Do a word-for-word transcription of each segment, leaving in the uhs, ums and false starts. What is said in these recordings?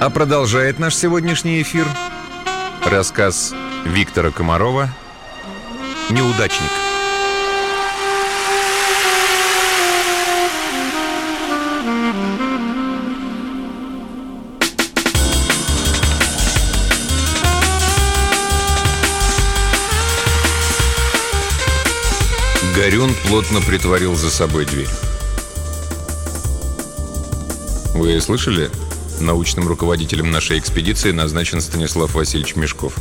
А продолжает наш сегодняшний эфир рассказ Виктора Комарова «Неудачник». Горюн плотно притворил за собой дверь. Вы слышали? Научным руководителем нашей экспедиции назначен Станислав Васильевич Мешков.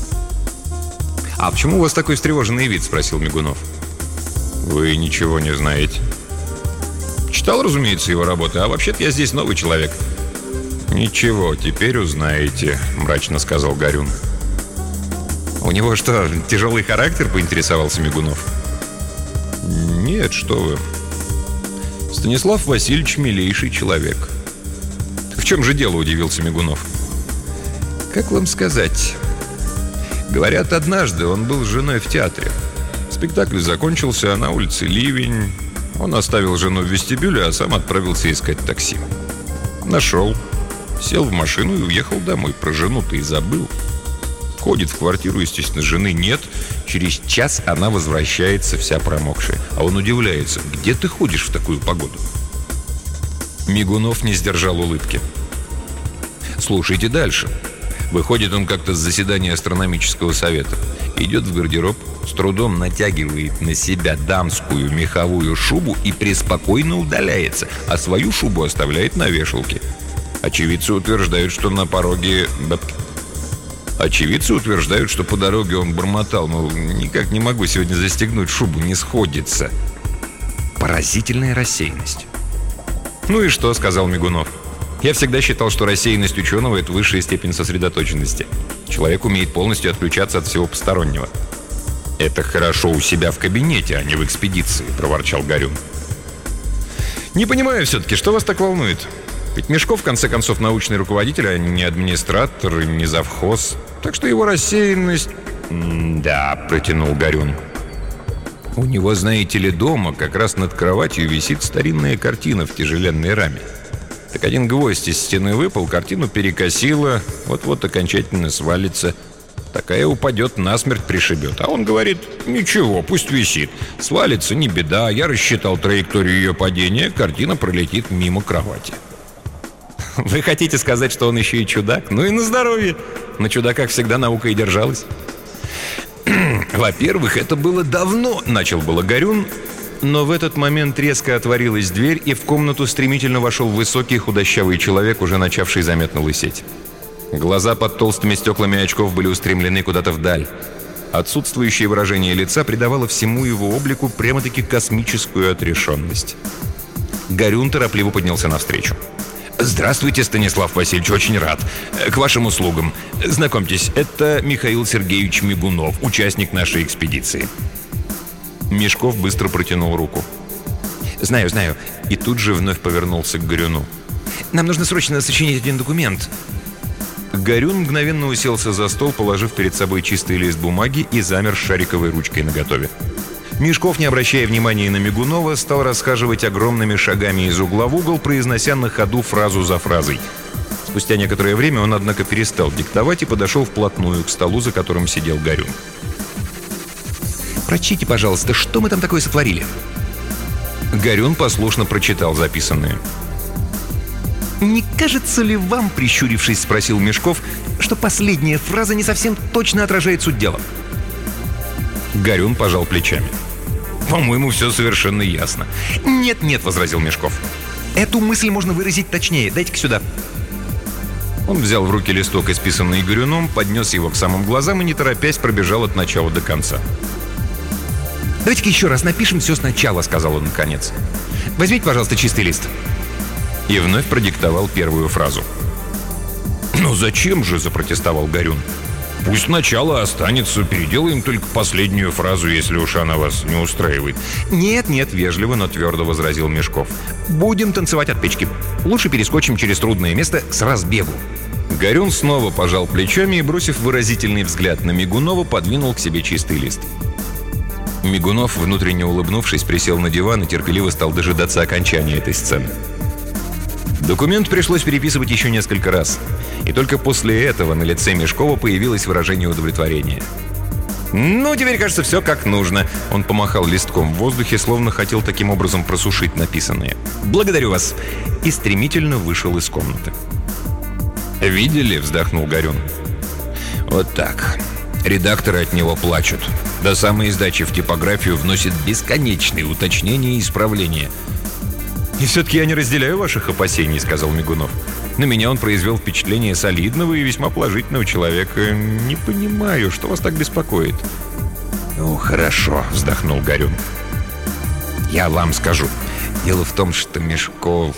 «А почему у вас такой встревоженный вид?» – спросил Мигунов. «Вы ничего не знаете?» «Читал, разумеется, его работы, а вообще-то я здесь новый человек». «Ничего, теперь узнаете», – мрачно сказал Горюн. «У него что, тяжелый характер?» – поинтересовался Мигунов. «Нет, что вы. Станислав Васильевич милейший человек». «В чем же дело?» – удивился Мигунов. «Как вам сказать? Говорят, однажды он был с женой в театре. Спектакль закончился, а на улице ливень. Он оставил жену в вестибюле, а сам отправился искать такси. Нашел, сел в машину и уехал домой. Про жену-то и забыл. Входит в квартиру, естественно, жены нет. Через час она возвращается, вся промокшая. А он удивляется: где ты ходишь в такую погоду?» Мигунов не сдержал улыбки. «Слушайте дальше. Выходит он как-то с заседания астрономического совета. Идет в гардероб, с трудом натягивает на себя дамскую меховую шубу и преспокойно удаляется, а свою шубу оставляет на вешалке. Очевидцы утверждают, что на пороге... Очевидцы утверждают, что по дороге он бормотал: мол, никак не могу сегодня застегнуть шубу, не сходится. Поразительная рассеянность». «Ну и что?» — сказал Мигунов. «Я всегда считал, что рассеянность ученого — это высшая степень сосредоточенности. Человек умеет полностью отключаться от всего постороннего». «Это хорошо у себя в кабинете, а не в экспедиции», — проворчал Горюн. «Не понимаю все-таки, что вас так волнует? Ведь Мешков, в конце концов, научный руководитель, а не администратор и не завхоз. Так что его рассеянность...» «Да», — протянул Горюн. «У него, знаете ли, дома как раз над кроватью висит старинная картина в тяжеленной раме. Так один гвоздь из стены выпал, картину перекосило, вот-вот окончательно свалится. Такая упадет, насмерть пришибет. А он говорит: ничего, пусть висит. Свалится, не беда. Я рассчитал траекторию ее падения, картина пролетит мимо кровати». «Вы хотите сказать, что он еще и чудак? Ну и на здоровье. На чудаках всегда наука и держалась». «Во-первых, это было давно», — начал было Горюн, но в этот момент резко отворилась дверь, и в комнату стремительно вошел высокий худощавый человек, уже начавший заметно лысеть. Глаза под толстыми стеклами очков были устремлены куда-то вдаль. Отсутствующее выражение лица придавало всему его облику прямо-таки космическую отрешенность. Горюн торопливо поднялся навстречу. «Здравствуйте, Станислав Васильевич, очень рад. К вашим услугам. Знакомьтесь, это Михаил Сергеевич Мигунов, участник нашей экспедиции». Мешков быстро протянул руку. «Знаю, знаю». И тут же вновь повернулся к Горюну. «Нам нужно срочно сочинить один документ». Горюн мгновенно уселся за стол, положив перед собой чистый лист бумаги, и замер с шариковой ручкой наготове. Мешков, не обращая внимания на Мигунова, стал расхаживать огромными шагами из угла в угол, произнося на ходу фразу за фразой. Спустя некоторое время он, однако, перестал диктовать и подошел вплотную к столу, за которым сидел Горюн. «Прочтите, пожалуйста, что мы там такое сотворили?» Горюн послушно прочитал записанное. «Не кажется ли вам, — прищурившись, спросил Мешков, — что последняя фраза не совсем точно отражает суть дела?» Горюн пожал плечами. «По-моему, все совершенно ясно». «Нет-нет», — возразил Мешков. «Эту мысль можно выразить точнее. Дайте-ка сюда». Он взял в руки листок, исписанный Горюном, поднес его к самым глазам и, не торопясь, пробежал от начала до конца. «Давайте-ка еще раз напишем все сначала», — сказал он наконец. «Возьмите, пожалуйста, чистый лист». И вновь продиктовал первую фразу. «Ну зачем же?» — запротестовал Горюн. «Пусть начало останется, переделаем только последнюю фразу, если уж она вас не устраивает». «Нет-нет», — вежливо, но твердо возразил Мешков. «Будем танцевать от печки. Лучше перескочим через трудное место с разбегу». Горюн снова пожал плечами и, бросив выразительный взгляд на Мигунова, подвинул к себе чистый лист. Мигунов, внутренне улыбнувшись, присел на диван и терпеливо стал дожидаться окончания этой сцены. Документ пришлось переписывать еще несколько раз. И только после этого на лице Мешкова появилось выражение удовлетворения. «Ну, теперь, кажется, все как нужно». Он помахал листком в воздухе, словно хотел таким образом просушить написанное. «Благодарю вас». И стремительно вышел из комнаты. «Видели?» — вздохнул Горюн. «Вот так. Редакторы от него плачут. До самой сдачи в типографию вносят бесконечные уточнения и исправления». «И все-таки я не разделяю ваших опасений», — сказал Мигунов. «На меня он произвел впечатление солидного и весьма положительного человека. Не понимаю, что вас так беспокоит». «Ну, хорошо», — вздохнул Горюн. «Я вам скажу. Дело в том, что Мешков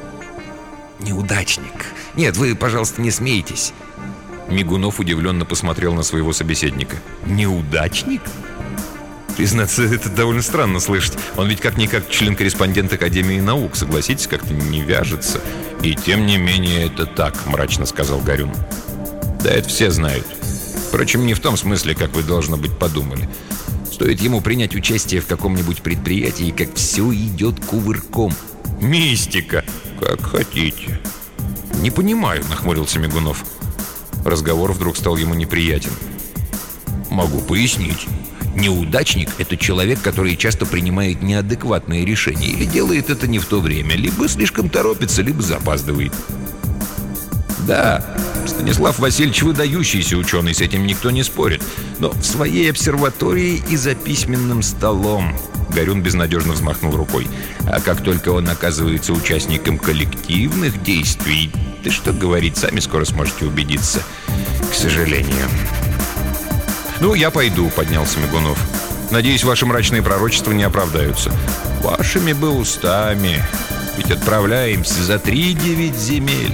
неудачник. Нет, вы, пожалуйста, не смейтесь». Мигунов удивленно посмотрел на своего собеседника. «Неудачник?» Признаться, это довольно странно слышать. Он ведь как-никак член-корреспондент Академии наук. Согласитесь, как-то не вяжется. «И тем не менее это так», — мрачно сказал Горюн. «Да это все знают. Впрочем, не в том смысле, как вы, должно быть, подумали. Стоит ему принять участие в каком-нибудь предприятии, как все идет кувырком». «Мистика!» «Как хотите». «Не понимаю», — нахмурился Мигунов. Разговор вдруг стал ему неприятен. «Могу пояснить. Неудачник — это человек, который часто принимает неадекватные решения или делает это не в то время, либо слишком торопится, либо запаздывает». «Да, Станислав Васильевич выдающийся ученый, с этим никто не спорит. Но в своей обсерватории и за письменным столом...» Горюн безнадежно взмахнул рукой. «А как только он оказывается участником коллективных действий, да что говорить, сами скоро сможете убедиться. К сожалению». «Ну, я пойду», — поднялся Мигунов. «Надеюсь, ваши мрачные пророчества не оправдаются». «Вашими бы устами. Ведь отправляемся за три девять земель».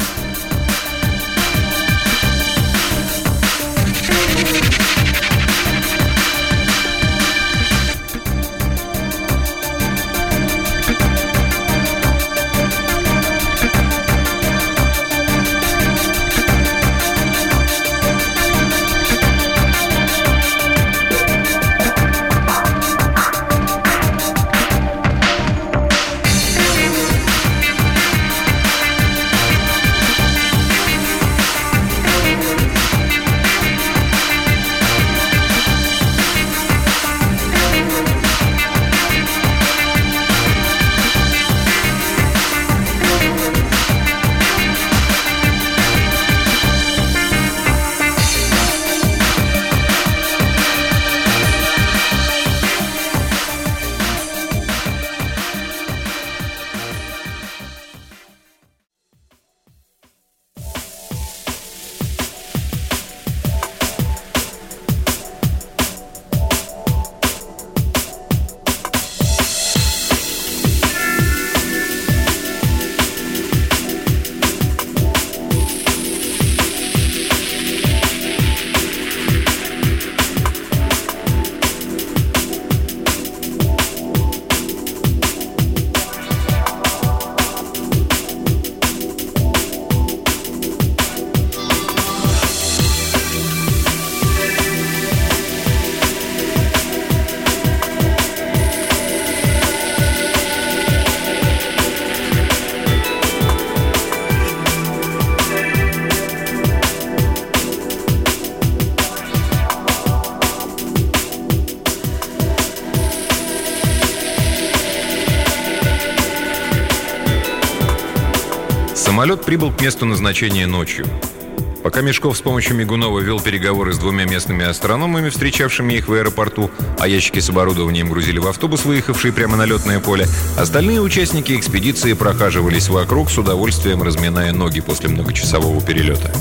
Самолет прибыл к месту назначения ночью. Пока Мешков с помощью Мигунова вел переговоры с двумя местными астрономами, встречавшими их в аэропорту, а ящики с оборудованием грузили в автобус, выехавший прямо на летное поле, остальные участники экспедиции прохаживались вокруг, с удовольствием разминая ноги после многочасового перелета.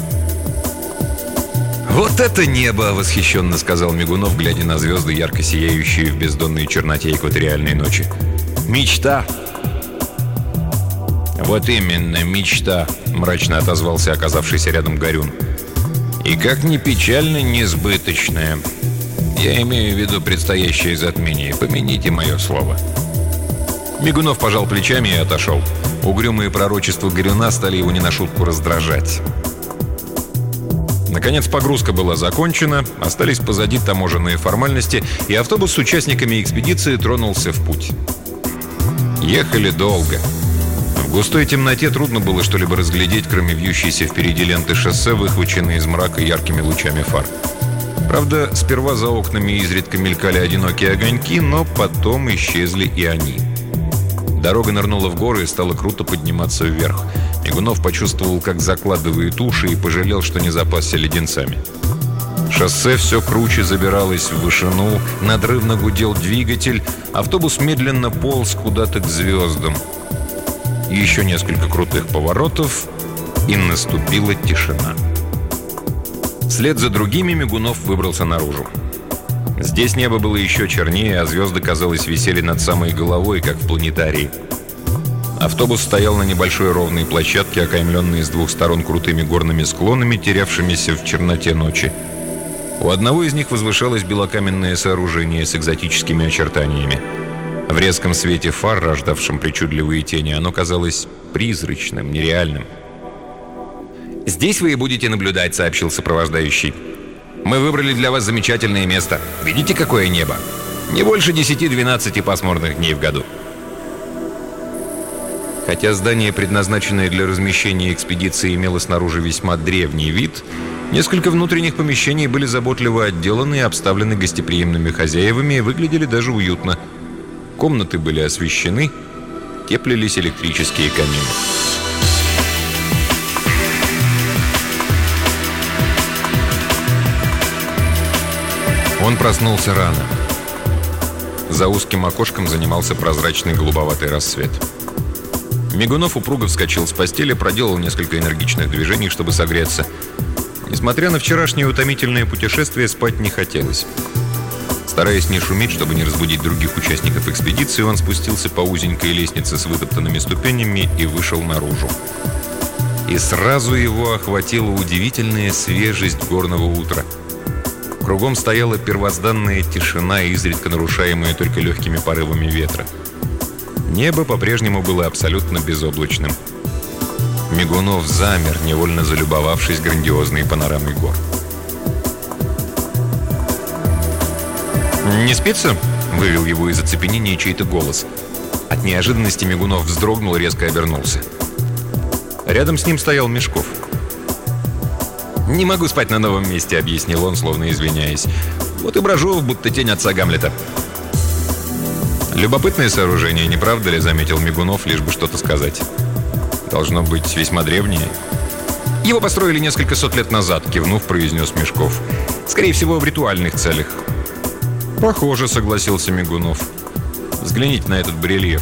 «Вот это небо!» — восхищенно сказал Мигунов, глядя на звезды, ярко сияющие в бездонной черноте экваториальной ночи. «Мечта!» «Вот именно, мечта», — мрачно отозвался оказавшийся рядом Горюн. «И как ни печально, несбыточная. Я имею в виду предстоящее затмение. Помяните мое слово». Мигунов пожал плечами и отошел. Угрюмые пророчества Горюна стали его не на шутку раздражать. Наконец погрузка была закончена, остались позади таможенные формальности, и автобус с участниками экспедиции тронулся в путь. Ехали долго. В В густой темноте трудно было что-либо разглядеть, кроме вьющейся впереди ленты шоссе, выхваченной из мрака яркими лучами фар. Правда, сперва за окнами изредка мелькали одинокие огоньки, но потом исчезли и они. Дорога нырнула в горы и стала круто подниматься вверх. Мигунов почувствовал, как закладывает уши, и пожалел, что не запасся леденцами. Шоссе все круче забиралось в вышину, надрывно гудел двигатель, автобус медленно полз куда-то к звездам. Еще несколько крутых поворотов, и наступила тишина. Вслед за другими Мигунов выбрался наружу. Здесь небо было еще чернее, а звезды, казалось, висели над самой головой, как в планетарии. Автобус стоял на небольшой ровной площадке, окаймленной с двух сторон крутыми горными склонами, терявшимися в черноте ночи. У одного из них возвышалось белокаменное сооружение с экзотическими очертаниями. В резком свете фар, рождавшем причудливые тени, оно казалось призрачным, нереальным. «Здесь вы и будете наблюдать», — сообщил сопровождающий. «Мы выбрали для вас замечательное место. Видите, какое небо? Не больше десяти-двенадцати пасмурных дней в году». Хотя здание, предназначенное для размещения экспедиции, имело снаружи весьма древний вид, несколько внутренних помещений были заботливо отделаны и обставлены гостеприимными хозяевами и выглядели даже уютно. Комнаты были освещены, теплились электрические камины. Он проснулся рано. За узким окошком занимался прозрачный голубоватый рассвет. Мигунов упруго вскочил с постели, проделал несколько энергичных движений, чтобы согреться. Несмотря на вчерашнее утомительное путешествие, спать не хотелось. Стараясь не шуметь, чтобы не разбудить других участников экспедиции, он спустился по узенькой лестнице с вытоптанными ступенями и вышел наружу. И сразу его охватила удивительная свежесть горного утра. Кругом стояла первозданная тишина, изредка нарушаемая только легкими порывами ветра. Небо по-прежнему было абсолютно безоблачным. Мигунов замер, невольно залюбовавшись грандиозной панорамой гор. «Не спится?» — вывел его из оцепенения чей-то голос. От неожиданности Мигунов вздрогнул и резко обернулся. Рядом с ним стоял Мешков. «Не могу спать на новом месте», — объяснил он, словно извиняясь. «Вот и брожу, будто тень отца Гамлета». «Любопытное сооружение, не правда ли?» — заметил Мигунов, лишь бы что-то сказать. «Должно быть весьма древнее». «Его построили несколько сот лет назад», — кивнув, произнес Мешков. «Скорее всего, в ритуальных целях». «Похоже», — согласился Мигунов. «Взгляните на этот барельеф».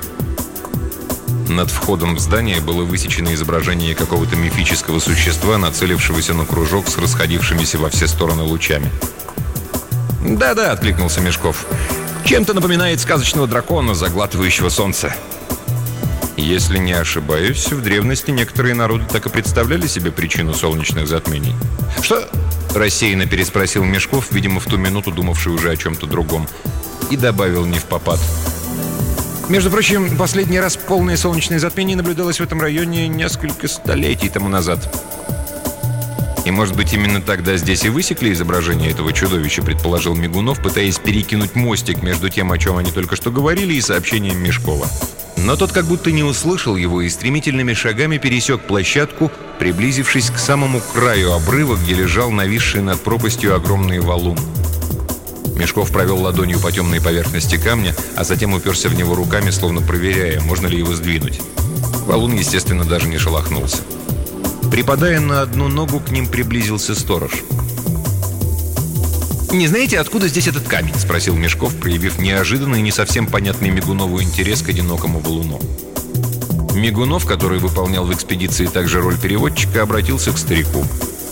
Над входом в здание было высечено изображение какого-то мифического существа, нацелившегося на кружок с расходившимися во все стороны лучами. «Да-да», — откликнулся Мешков. «Чем-то напоминает сказочного дракона, заглатывающего солнце». «Если не ошибаюсь, в древности некоторые народы так и представляли себе причину солнечных затмений». «Что?» — рассеянно переспросил Мешков, видимо, в ту минуту думавший уже о чем-то другом, и добавил невпопад. «Между прочим, последний раз полное солнечное затмение наблюдалось в этом районе несколько столетий тому назад». «И, может быть, именно тогда здесь и высекли изображение этого чудовища», — предположил Мигунов, пытаясь перекинуть мостик между тем, о чем они только что говорили, и сообщением Мешкова. Но тот как будто не услышал его и стремительными шагами пересек площадку, приблизившись к самому краю обрыва, где лежал нависший над пропастью огромный валун. Мешков провел ладонью по темной поверхности камня, а затем уперся в него руками, словно проверяя, можно ли его сдвинуть. Валун, естественно, даже не шелохнулся. Припадая на одну ногу, к ним приблизился сторож. «Не знаете, откуда здесь этот камень?» — спросил Мешков, проявив неожиданный и не совсем понятный Мигунову интерес к одинокому валуну. Мигунов, который выполнял в экспедиции также роль переводчика, обратился к старику.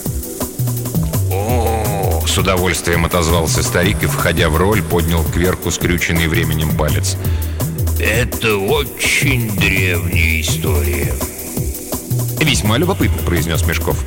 «О, с удовольствием отозвался старик и, входя в роль, поднял кверху скрюченный временем палец. «Это очень древняя история». «Весьма любопытно», — произнес Мешков.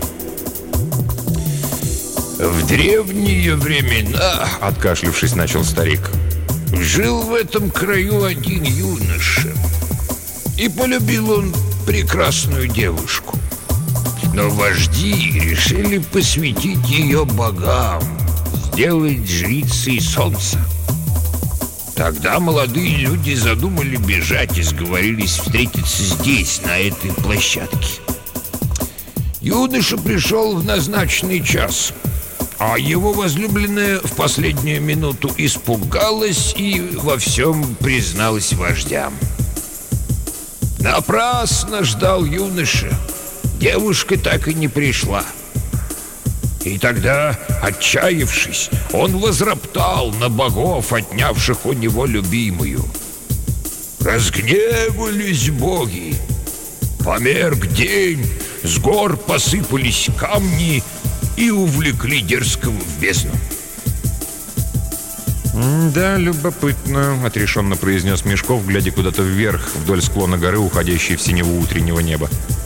«В древние времена, — откашлявшись, начал старик, — жил в этом краю один юноша, и полюбил он прекрасную девушку. Но вожди решили посвятить ее богам, сделать жрицей солнца. Тогда молодые люди задумали бежать и сговорились встретиться здесь, на этой площадке. Юноша пришел в назначенный час, а его возлюбленная в последнюю минуту испугалась и во всем призналась вождям. Напрасно ждал юноша. Девушка так и не пришла. И тогда, отчаявшись, он возроптал на богов, отнявших у него любимую. Разгневались боги. Померк день, с гор посыпались камни и увлекли дерзкого в бездну. «Да, любопытно», — отрешенно произнес Мешков, глядя куда-то вверх, вдоль склона горы, уходящей в синеву утреннего неба.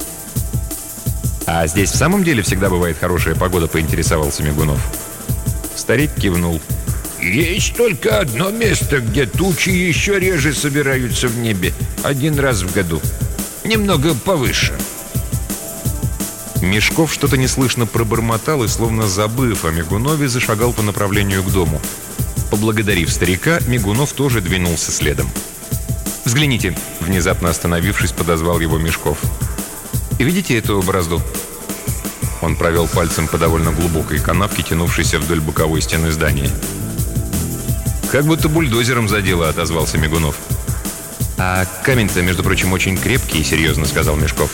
«А здесь в самом деле всегда бывает хорошая погода?» — поинтересовался Мигунов. Старик кивнул. «Есть только одно место, где тучи еще реже собираются в небе. Один раз в году. Немного повыше». Мешков что-то неслышно пробормотал и, словно забыв о Мигунове, зашагал по направлению к дому. Поблагодарив старика, Мигунов тоже двинулся следом. «Взгляните!» — внезапно остановившись, подозвал его Мешков. «Видите эту борозду?» Он провел пальцем по довольно глубокой канавке, тянувшейся вдоль боковой стены здания. «Как будто бульдозером задело», — отозвался Мигунов. «А камень-то, между прочим, очень крепкий», — серьезно сказал Мешков.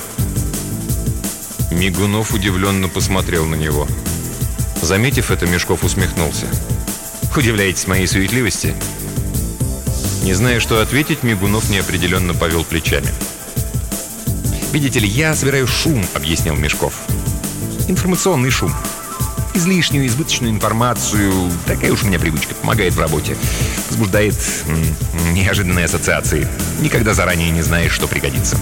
Мигунов удивленно посмотрел на него. Заметив это, Мешков усмехнулся. «Удивляетесь моей суетливости?» Не зная, что ответить, Мигунов неопределенно повел плечами. «Видите ли, я собираю шум», — объяснил Мешков. «Информационный шум. Излишнюю, избыточную информацию. Такая уж у меня привычка. Помогает в работе. Возбуждает м, неожиданные ассоциации. Никогда заранее не знаешь, что пригодится».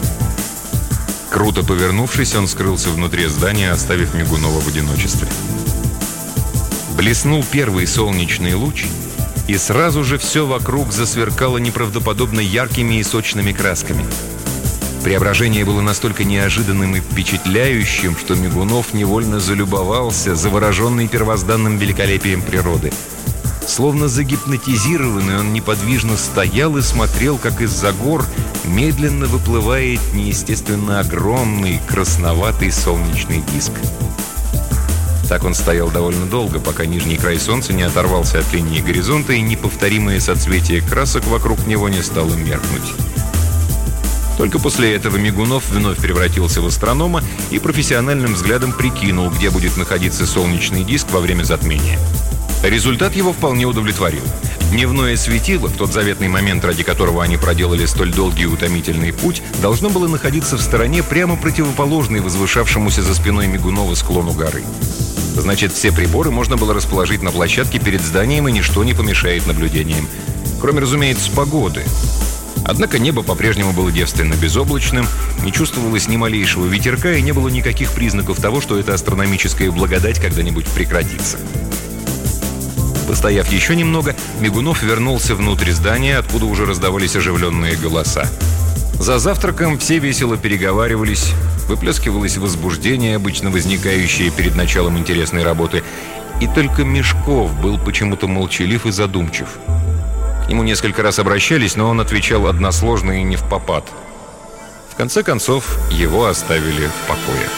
Круто повернувшись, он скрылся внутри здания, оставив Мигунова в одиночестве. Блеснул первый солнечный луч, и сразу же все вокруг засверкало неправдоподобно яркими и сочными красками. Преображение было настолько неожиданным и впечатляющим, что Мигунов невольно залюбовался, завороженный первозданным великолепием природы. Словно загипнотизированный, он неподвижно стоял и смотрел, как из-за гор медленно выплывает неестественно огромный красноватый солнечный диск. Так он стоял довольно долго, пока нижний край солнца не оторвался от линии горизонта и неповторимое соцветие красок вокруг него не стало меркнуть. Только после этого Мигунов вновь превратился в астронома и профессиональным взглядом прикинул, где будет находиться солнечный диск во время затмения. Результат его вполне удовлетворил. Дневное светило, в тот заветный момент, ради которого они проделали столь долгий и утомительный путь, должно было находиться в стороне, прямо противоположной возвышавшемуся за спиной Мигунова склону горы. Значит, все приборы можно было расположить на площадке перед зданием, и ничто не помешает наблюдениям. Кроме, разумеется, погоды. Однако небо по-прежнему было девственно безоблачным, не чувствовалось ни малейшего ветерка и не было никаких признаков того, что эта астрономическая благодать когда-нибудь прекратится. Постояв еще немного, Мигунов вернулся внутрь здания, откуда уже раздавались оживленные голоса. За завтраком все весело переговаривались, выплескивалось возбуждение, обычно возникающее перед началом интересной работы, и только Мешков был почему-то молчалив и задумчив. К нему несколько раз обращались, но он отвечал односложно и не впопад. В конце концов, его оставили в покое.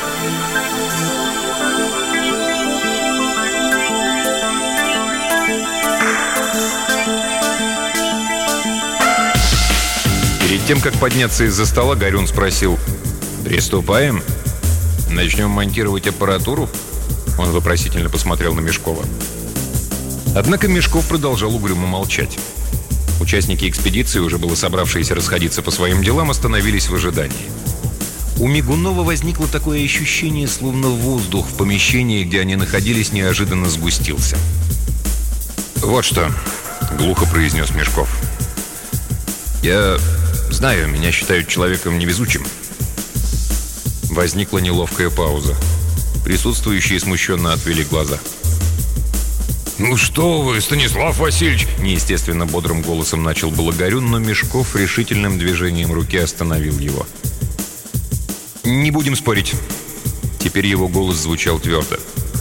Перед тем, как подняться из-за стола, Горюн спросил: «Приступаем? Начнем монтировать аппаратуру?» Он вопросительно посмотрел на Мешкова. Однако Мешков продолжал угрюмо молчать. Участники экспедиции, уже было собравшиеся расходиться по своим делам, остановились в ожидании. У Мигунова возникло такое ощущение, словно воздух в помещении, где они находились, неожиданно сгустился. «Вот что», — глухо произнес Мешков. «Я знаю, меня считают человеком невезучим». Возникла неловкая пауза. Присутствующие смущенно отвели глаза. «Ну что вы, Станислав Васильевич!» Неестественно бодрым голосом начал было Горюн, но Мешков решительным движением руки остановил его. «Не будем спорить». Теперь его голос звучал твердо.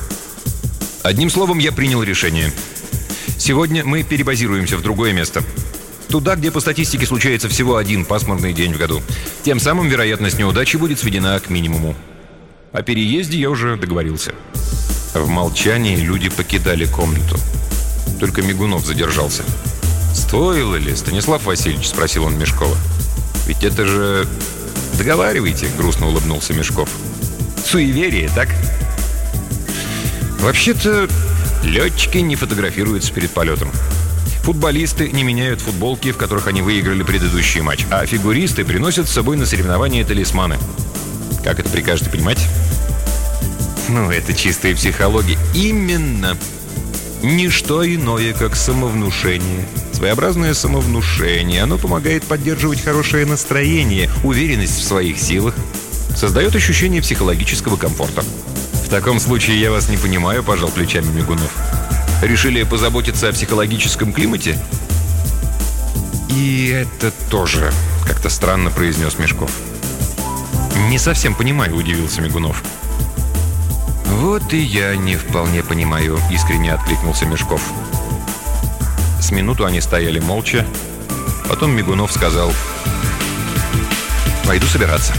«Одним словом, я принял решение. Сегодня мы перебазируемся в другое место. Туда, где по статистике случается всего один пасмурный день в году. Тем самым вероятность неудачи будет сведена к минимуму. О переезде я уже договорился. В молчании люди покидали комнату. Только Мигунов задержался. «Стоило ли, Станислав Васильевич?» — спросил он Мешкова. «Ведь это же...» «Договаривайте», — грустно улыбнулся Мешков. «Суеверие, так?» «Вообще-то, летчики не фотографируются перед полетом. Футболисты не меняют футболки, в которых они выиграли предыдущий матч, а фигуристы приносят с собой на соревнования талисманы. Как это прикажете понимать?» «Ну, это чистая психология». «Именно. Ничто иное, как самовнушение. Своеобразное самовнушение. Оно помогает поддерживать хорошее настроение, уверенность в своих силах, создает ощущение психологического комфорта». «В таком случае я вас не понимаю», — пожал плечами Мигунов. «Решили позаботиться о психологическом климате?» «И это тоже», — как-то странно произнес Мешков. «Не совсем понимаю», — удивился Мигунов. «Вот и я не вполне понимаю», — искренне откликнулся Мешков. С минуту они стояли молча. Потом Мигунов сказал: «Пойду собираться».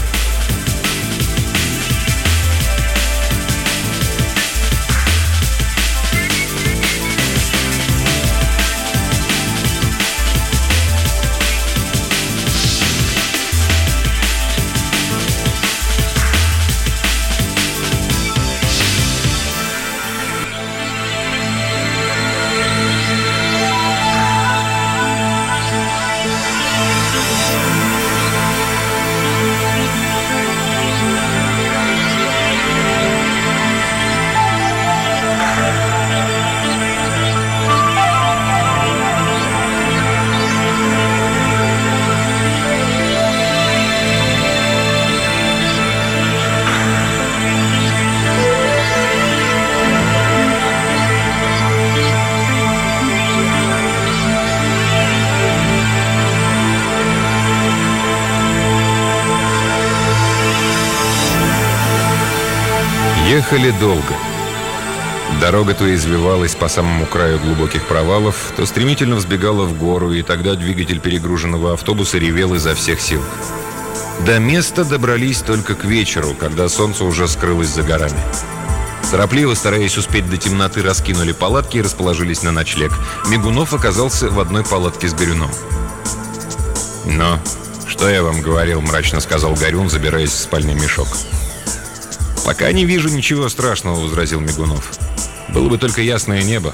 Ехали долго. Дорога то извивалась по самому краю глубоких провалов, то стремительно взбегала в гору, и тогда двигатель перегруженного автобуса ревел изо всех сил. До места добрались только к вечеру, когда солнце уже скрылось за горами. Торопливо, стараясь успеть до темноты, раскинули палатки и расположились на ночлег. Мигунов оказался в одной палатке с Горюном. «Но, что я вам говорил», — мрачно сказал Горюн, забираясь в спальный мешок. «Пока не вижу ничего страшного», — возразил Мигунов. «Было бы только ясное небо».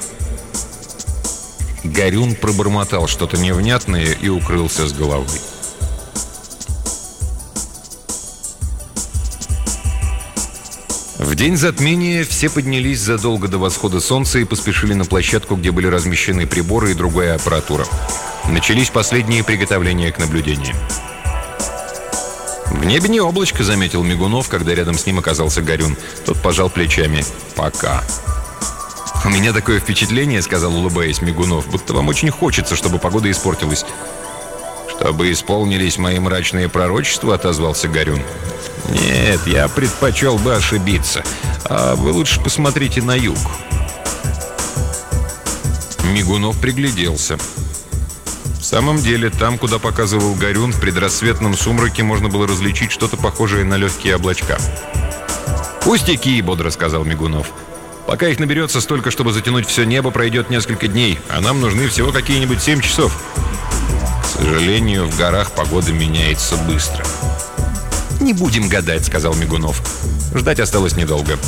Горюн пробормотал что-то невнятное и укрылся с головой. В день затмения все поднялись задолго до восхода солнца и поспешили на площадку, где были размещены приборы и другая аппаратура. Начались последние приготовления к наблюдению. «В небе не облачко», — заметил Мигунов, когда рядом с ним оказался Горюн. Тот пожал плечами. «Пока». «У меня такое впечатление», — сказал, улыбаясь Мигунов, «будто вам очень хочется, чтобы погода испортилась». «Чтобы исполнились мои мрачные пророчества», — отозвался Горюн. «Нет, я предпочел бы ошибиться. А вы лучше посмотрите на юг». Мигунов пригляделся. В самом деле, там, куда показывал Горюн, в предрассветном сумраке можно было различить что-то похожее на легкие облачка. «Пустяки», — бодро сказал Мигунов. «Пока их наберется столько, чтобы затянуть все небо, пройдет несколько дней, а нам нужны всего какие-нибудь семь часов». «К сожалению, в горах погода меняется быстро». «Не будем гадать», — сказал Мигунов. Ждать осталось недолго.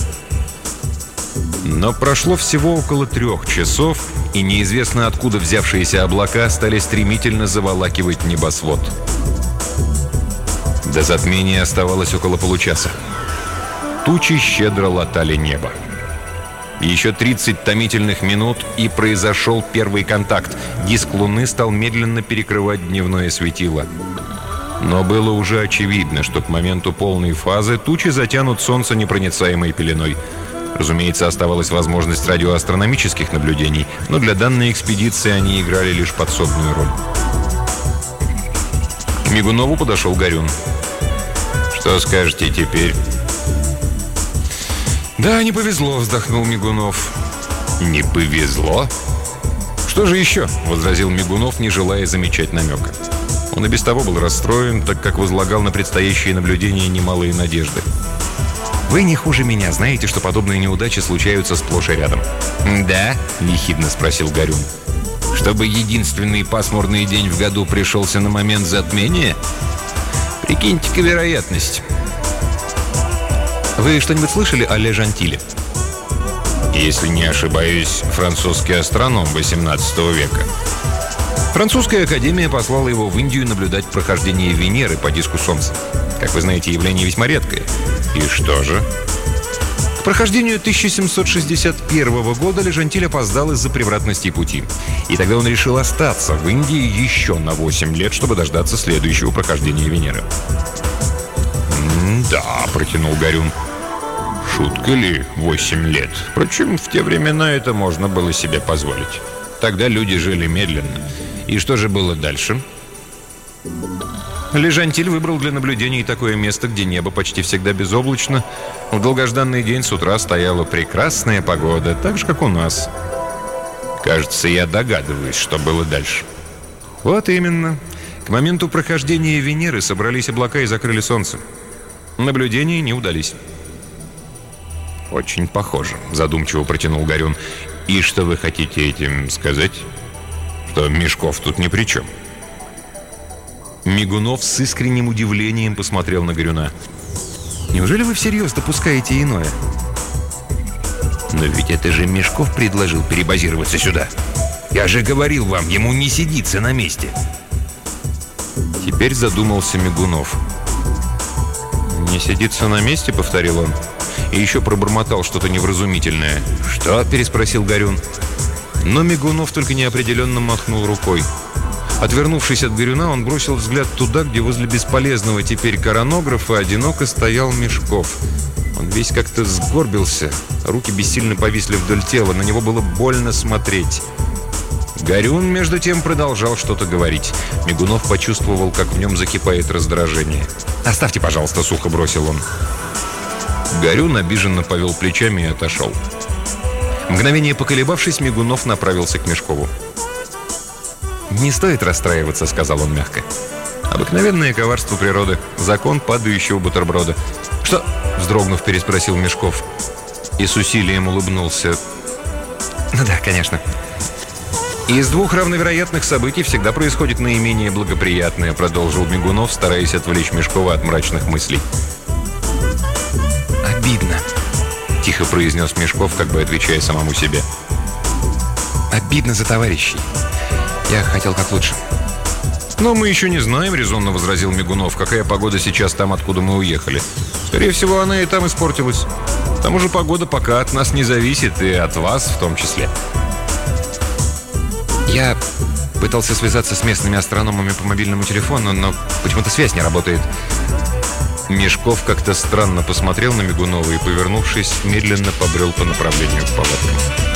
Но прошло всего около трех часов, и неизвестно откуда взявшиеся облака стали стремительно заволакивать небосвод. До затмения оставалось около получаса. Тучи щедро латали небо. Еще тридцать томительных минут, и произошел первый контакт. Диск Луны стал медленно перекрывать дневное светило. Но было уже очевидно, что к моменту полной фазы тучи затянут Солнце непроницаемой пеленой. Разумеется, оставалась возможность радиоастрономических наблюдений, но для данной экспедиции они играли лишь подсобную роль. К Мигунову подошел Горюн. «Что скажете теперь?» «Да, не повезло», — вздохнул Мигунов. «Не повезло? «Что же еще?» — возразил Мигунов, не желая замечать намека. Он и без того был расстроен, так как возлагал на предстоящие наблюдения немалые надежды. «Вы не хуже меня знаете, что подобные неудачи случаются сплошь и рядом». «Да?» — ехидно спросил Горюн. «Чтобы единственный пасмурный день в году пришелся на момент затмения? Прикиньте-ка вероятность». «Вы что-нибудь слышали о Ле Жантиле?» «Если не ошибаюсь, французский астроном восемнадцатого века». Французская академия послала его в Индию наблюдать прохождение Венеры по диску Солнца. Как вы знаете, явление весьма редкое. И что же? К прохождению тысяча семьсот шестьдесят первого года Ле Жантиль опоздал из-за превратности пути. И тогда он решил остаться в Индии еще на восемь лет, чтобы дождаться следующего прохождения Венеры. «Да», — протянул Горюн. «Шутка ли восемь лет? Впрочем, в те времена это можно было себе позволить. Тогда люди жили медленно. И что же было дальше?» Ле Жантиль выбрал для наблюдений такое место, где небо почти всегда безоблачно. В долгожданный день с утра стояла прекрасная погода, так же, как у нас. Кажется, я догадываюсь, что было дальше. Вот именно. К моменту прохождения Венеры собрались облака и закрыли солнце. Наблюдения не удались. «Очень похоже», — задумчиво протянул Горюн. «И что вы хотите этим сказать? Что Мешков тут ни при чем?» Мигунов с искренним удивлением посмотрел на Горюна. «Неужели вы всерьез допускаете иное?» «Но ведь это же Мешков предложил перебазироваться сюда. Я же говорил вам, ему не сидится на месте». Теперь задумался Мигунов. «Не сидится на месте?» — повторил он. И еще пробормотал что-то невразумительное. «Что?» — переспросил Горюн. Но Мигунов только неопределенно махнул рукой. Отвернувшись от Горюна, он бросил взгляд туда, где возле бесполезного теперь коронографа одиноко стоял Мешков. Он весь как-то сгорбился, руки бессильно повисли вдоль тела, на него было больно смотреть. Горюн, между тем, продолжал что-то говорить. Мигунов почувствовал, как в нем закипает раздражение. «Оставьте, пожалуйста», — сухо бросил он. Горюн обиженно повел плечами и отошел. Мгновение поколебавшись, Мигунов направился к Мешкову. «Не стоит расстраиваться», — сказал он мягко. «Обыкновенное коварство природы, закон падающего бутерброда». «Что?» — вздрогнув, переспросил Мешков. И с усилием улыбнулся. «Ну да, конечно. Из двух равновероятных событий всегда происходит наименее благоприятное», — продолжил Мигунов, стараясь отвлечь Мешкова от мрачных мыслей. «Обидно», — тихо произнес Мешков, как бы отвечая самому себе. «Обидно за товарищей. Я хотел как лучше». «Но мы еще не знаем», — резонно возразил Мигунов, «какая погода сейчас там, откуда мы уехали. Скорее всего, она и там испортилась. К тому же погода пока от нас не зависит, и от вас в том числе». «Я пытался связаться с местными астрономами по мобильному телефону, но почему-то связь не работает». Мешков как-то странно посмотрел на Мигунова и, повернувшись, медленно побрел по направлению к палаткам.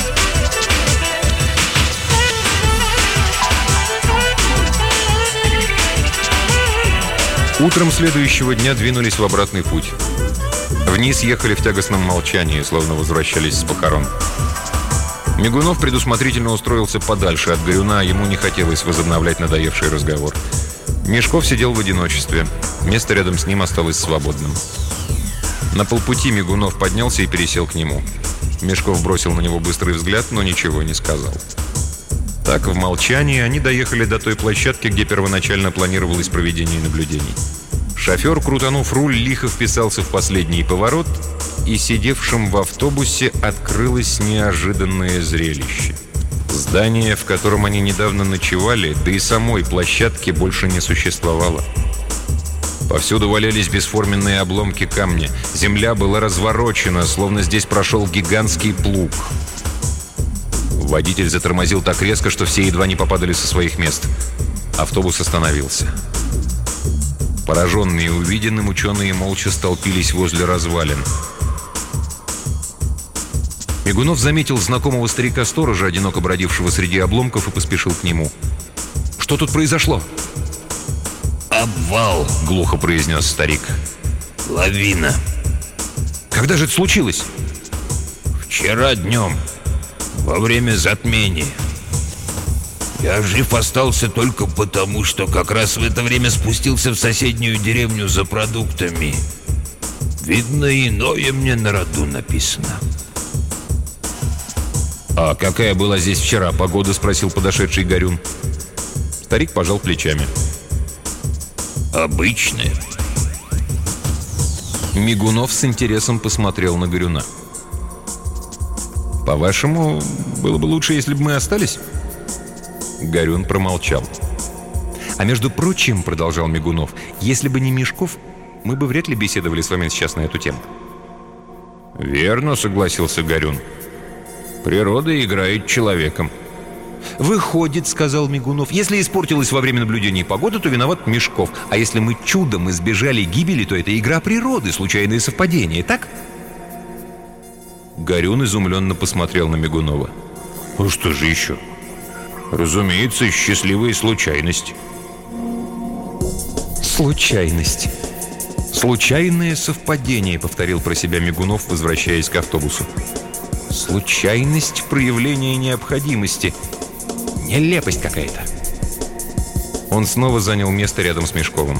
Утром следующего дня двинулись в обратный путь. Вниз ехали в тягостном молчании, словно возвращались с похорон. Мигунов предусмотрительно устроился подальше от Горюна, а ему не хотелось возобновлять надоевший разговор. Мешков сидел в одиночестве. Место рядом с ним осталось свободным. На полпути Мигунов поднялся и пересел к нему. Мешков бросил на него быстрый взгляд, но ничего не сказал. Так, в молчании они доехали до той площадки, где первоначально планировалось проведение наблюдений. Шофер, крутанув руль, лихо вписался в последний поворот, и сидевшим в автобусе открылось неожиданное зрелище. Здание, в котором они недавно ночевали, да и самой площадки больше не существовало. Повсюду валялись бесформенные обломки камня. Земля была разворочена, словно здесь прошел гигантский плуг. Водитель затормозил так резко, что все едва не попадали со своих мест. Автобус остановился. Пораженные увиденным, ученые молча столпились возле развалин. Мигунов заметил знакомого старика-сторожа, одиноко бродившего среди обломков, и поспешил к нему. «Что тут произошло?» «Обвал», — глухо произнес старик. «Лавина». «Когда же это случилось?» «Вчера днем, во время затмения». Я жив остался только потому, что как раз в это время спустился в соседнюю деревню за продуктами. Видно, иное мне на роду написано. «А какая была здесь вчера погода?» — спросил подошедший Горюн. Старик пожал плечами. «Обычная». Мигунов с интересом посмотрел на Горюна. «По-вашему, было бы лучше, если бы мы остались?» Горюн промолчал. «А между прочим, — продолжал Мигунов, — если бы не Мешков, мы бы вряд ли беседовали с вами сейчас на эту тему». «Верно, — согласился Горюн. Природа играет человеком». «Выходит, — сказал Мигунов, — если испортилась во время наблюдения погода, то виноват Мешков. А если мы чудом избежали гибели, то это игра природы, случайные совпадения, так?» Горюн изумленно посмотрел на Мигунова. «Ну что же еще? Разумеется, счастливые случайности». «Случайность. Случайное совпадение», — повторил про себя Мигунов, возвращаясь к автобусу. «Случайность проявления необходимости. Нелепость какая-то». Он снова занял место рядом с Мешковым.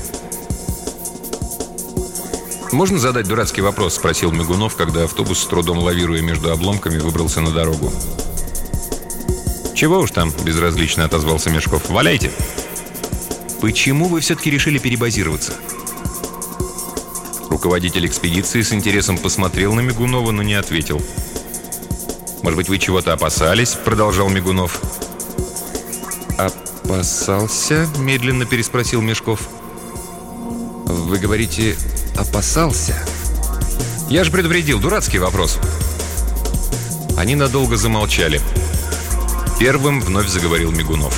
«Можно задать дурацкий вопрос?» — спросил Мигунов, когда автобус, с трудом лавируя между обломками, выбрался на дорогу. «Чего уж там?» — безразлично отозвался Мешков. «Валяйте!» «Почему вы все-таки решили перебазироваться?» Руководитель экспедиции с интересом посмотрел на Мигунова, но не ответил. «Может быть, вы чего-то опасались?» — продолжал Мигунов. «Опасался?» — медленно переспросил Мешков. «Вы говорите, опасался?» «Я же предупредил, дурацкий вопрос». Они надолго замолчали. Первым вновь заговорил Мигунов.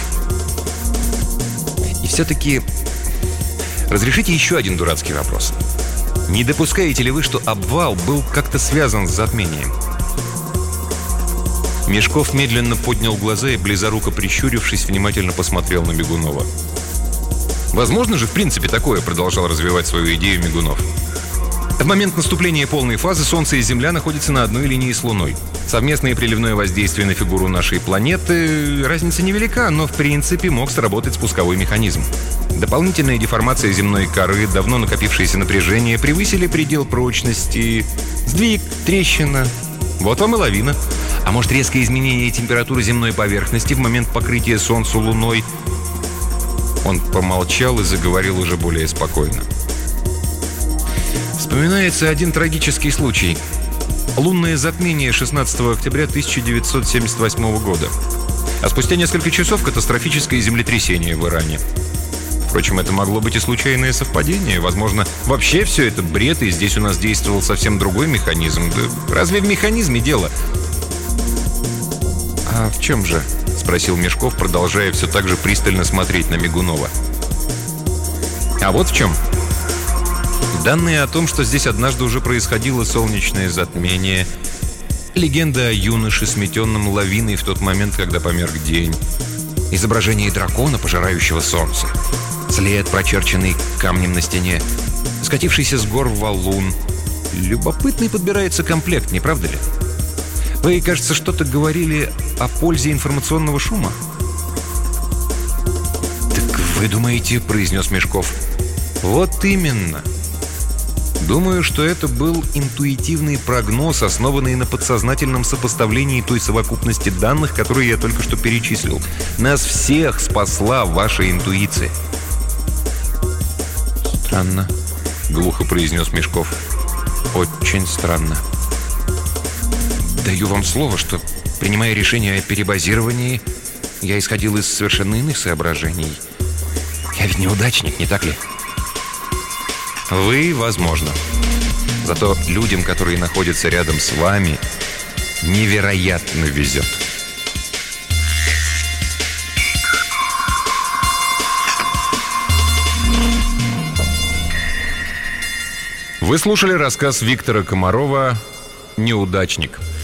«И все-таки разрешите еще один дурацкий вопрос. Не допускаете ли вы, что обвал был как-то связан с затмением?» Мешков медленно поднял глаза и, близоруко прищурившись, внимательно посмотрел на Мигунова. «Возможно же, в принципе, такое», — продолжал развивать свою идею Мигунов. «В момент наступления полной фазы Солнце и Земля находятся на одной линии с Луной. Совместное приливное воздействие на фигуру нашей планеты, разница невелика, но в принципе мог сработать спусковой механизм. Дополнительная деформация земной коры, давно накопившееся напряжение превысили предел прочности. Сдвиг, трещина. Вот вам и лавина. А может, резкое изменение температуры земной поверхности в момент покрытия Солнцу Луной?» Он помолчал и заговорил уже более спокойно. «Вспоминается один трагический случай. Лунное затмение шестнадцатого октября тысяча девятьсот семьдесят восьмого года. А спустя несколько часов катастрофическое землетрясение в Иране. Впрочем, это могло быть и случайное совпадение. Возможно, вообще все это бред, и здесь у нас действовал совсем другой механизм. Да разве в механизме дело?» «А в чем же?» — спросил Мешков, продолжая все так же пристально смотреть на Мигунова. «А вот в чем. Данные о том, что здесь однажды уже происходило солнечное затмение, легенда о юноше, сметенном лавиной в тот момент, когда померк день, изображение дракона, пожирающего солнце, след, прочерченный камнем на стене, скатившийся с гор валун. Любопытный подбирается комплект, не правда ли? Вы, кажется, что-то говорили о пользе информационного шума?» «Так вы думаете, — произнес Мешков, — вот именно. Думаю, что это был интуитивный прогноз, основанный на подсознательном сопоставлении той совокупности данных, которые я только что перечислил. Нас всех спасла ваша интуиция». «Странно», — глухо произнес Мешков. «Очень странно. Даю вам слово, что, принимая решение о перебазировании, я исходил из совершенно иных соображений. Я ведь неудачник, не так ли?» «Вы, возможно. Зато людям, которые находятся рядом с вами, невероятно везет». Вы слушали рассказ Виктора Комарова «Неудачник».